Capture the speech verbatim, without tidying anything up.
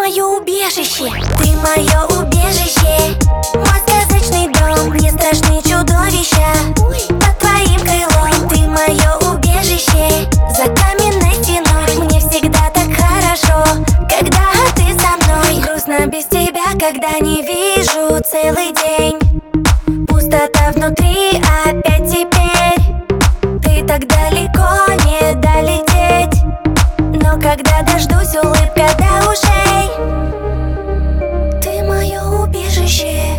мое убежище, ты мое убежище. Мой сказочный дом, мне страшны чудовища. Под твоим крылом ты мое убежище. За каменной стеной мне всегда так хорошо, когда ты со мной. Грустно без тебя, когда не вижу целый день. Пустота внутри опять теперь. Ты так далеко, не долететь. Но когда дождусь, улыбка до ушей. Ты мое убежище.